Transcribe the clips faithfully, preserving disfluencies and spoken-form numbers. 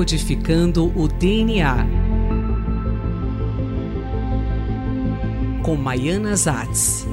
Decodificando o D N A, com Maiana Zatz.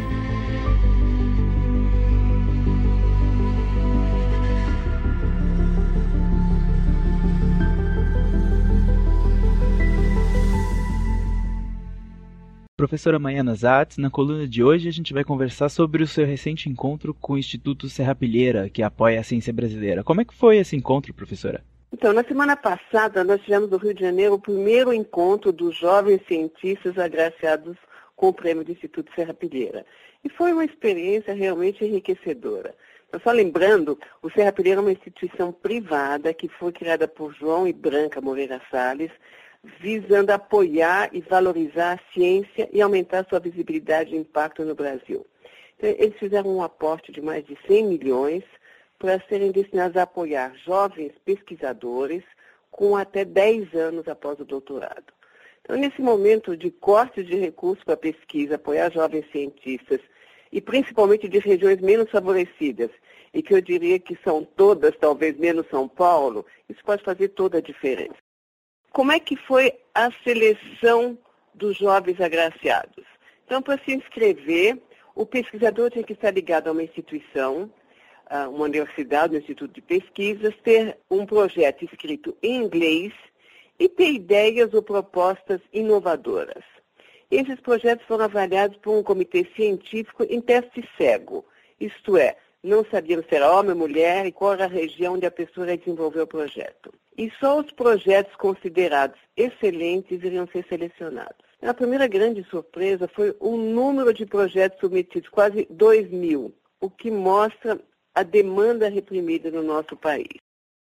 Professora Maiana Zatz, na coluna de hoje a gente vai conversar sobre o seu recente encontro com o Instituto Serrapilheira, que apoia a ciência brasileira. Como é que foi esse encontro, professora? Então, na semana passada, nós tivemos no Rio de Janeiro o primeiro encontro dos jovens cientistas agraciados com o prêmio do Instituto Serrapilheira. E foi uma experiência realmente enriquecedora. Então, só lembrando, o Serrapilheira é uma instituição privada que foi criada por João e Branca Moreira Salles, visando apoiar e valorizar a ciência e aumentar sua visibilidade e impacto no Brasil. Então, eles fizeram um aporte de mais de cem milhões para serem destinados a apoiar jovens pesquisadores com até dez anos após o doutorado. Então, nesse momento de corte de recursos para pesquisa, apoiar jovens cientistas, e principalmente de regiões menos favorecidas, e que eu diria que são todas, talvez menos São Paulo, isso pode fazer toda a diferença. Como é que foi a seleção dos jovens agraciados? Então, para se inscrever, o pesquisador tinha que estar ligado a uma instituição, uma universidade, um instituto de pesquisas, ter um projeto escrito em inglês e ter ideias ou propostas inovadoras. Esses projetos foram avaliados por um comitê científico em teste cego, isto é, não sabiam se era homem ou mulher e qual era a região onde a pessoa ia desenvolver o projeto. E só os projetos considerados excelentes iriam ser selecionados. A primeira grande surpresa foi o número de projetos submetidos, quase dois mil, o que mostra a demanda reprimida no nosso país.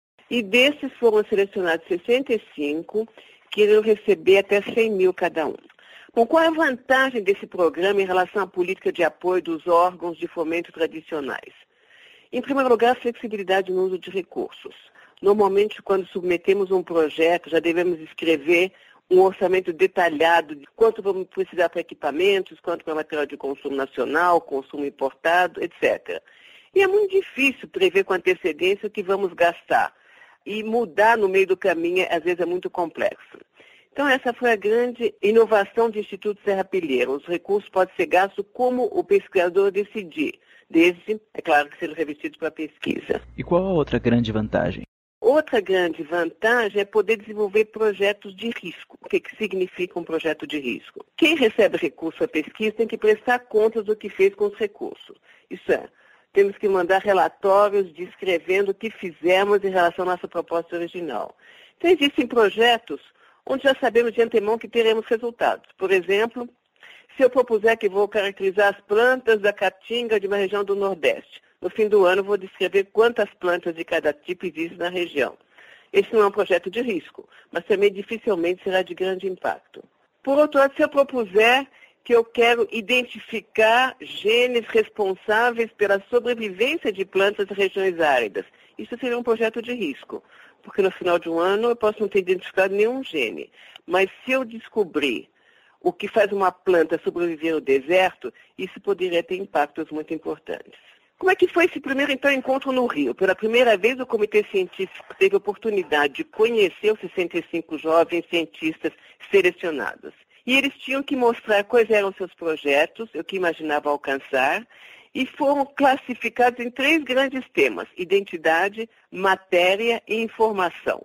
E desses foram selecionados sessenta e cinco, que iriam receber até cem mil cada um. Bom, qual é a vantagem desse programa em relação à política de apoio dos órgãos de fomento tradicionais? Em primeiro lugar, a flexibilidade no uso de recursos. Normalmente, quando submetemos um projeto, já devemos escrever um orçamento detalhado de quanto vamos precisar para equipamentos, quanto para material de consumo nacional, consumo importado, etcétera. E é muito difícil prever com antecedência o que vamos gastar. E mudar no meio do caminho, às vezes, é muito complexo. Então, essa foi a grande inovação do Instituto Serrapilheira. Os recursos podem ser gastos como o pesquisador decidir, desde, é claro, que sejam revestidos para a pesquisa. E qual a outra grande vantagem? Outra grande vantagem é poder desenvolver projetos de risco. O que, que significa um projeto de risco? Quem recebe recurso à pesquisa tem que prestar contas do que fez com os recursos. Isso é, temos que mandar relatórios descrevendo o que fizemos em relação à nossa proposta original. Então, existem projetos onde já sabemos de antemão que teremos resultados. Por exemplo, se eu propuser que vou caracterizar as plantas da caatinga de uma região do Nordeste, no fim do ano vou descrever quantas plantas de cada tipo existem na região. Esse não é um projeto de risco, mas também dificilmente será de grande impacto. Por outro lado, se eu propuser que eu quero identificar genes responsáveis pela sobrevivência de plantas em regiões áridas, isso seria um projeto de risco, porque no final de um ano eu posso não ter identificado nenhum gene. Mas se eu descobrir o que faz uma planta sobreviver no deserto, isso poderia ter impactos muito importantes. Como é que foi esse primeiro, então, encontro no Rio? Pela primeira vez, o Comitê Científico teve a oportunidade de conhecer os sessenta e cinco jovens cientistas selecionados. E eles tinham que mostrar quais eram seus projetos, o que imaginavam alcançar, e foram classificados em três grandes temas: identidade, matéria e informação.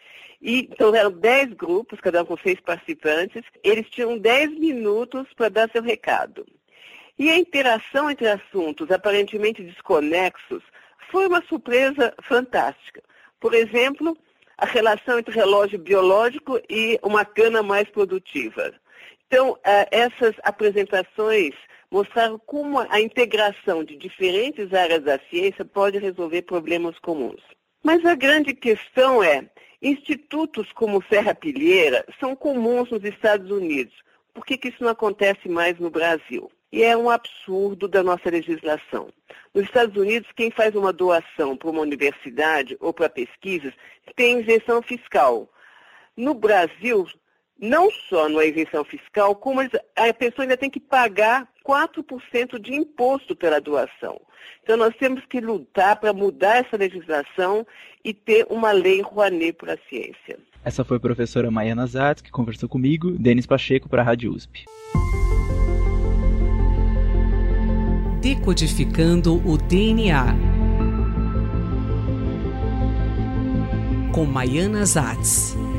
E, então, eram dez grupos, cada um com seis participantes. Eles tinham dez minutos para dar seu recado. E a interação entre assuntos aparentemente desconexos foi uma surpresa fantástica. Por exemplo, a relação entre relógio biológico e uma cana mais produtiva. Então, essas apresentações mostraram como a integração de diferentes áreas da ciência pode resolver problemas comuns. Mas a grande questão é, institutos como o Serrapilheira são comuns nos Estados Unidos. Por que que isso não acontece mais no Brasil? E é um absurdo da nossa legislação. Nos Estados Unidos, quem faz uma doação para uma universidade ou para pesquisas tem isenção fiscal. No Brasil, não só na isenção fiscal, como a pessoa ainda tem que pagar quatro por cento de imposto pela doação. Então, nós temos que lutar para mudar essa legislação e ter uma lei Rouanet para a ciência. Essa foi a professora Maiana Zatz, que conversou comigo, Denis Pacheco, para a Rádio U S P. Decodificando o D N A, com Maiana Zatz.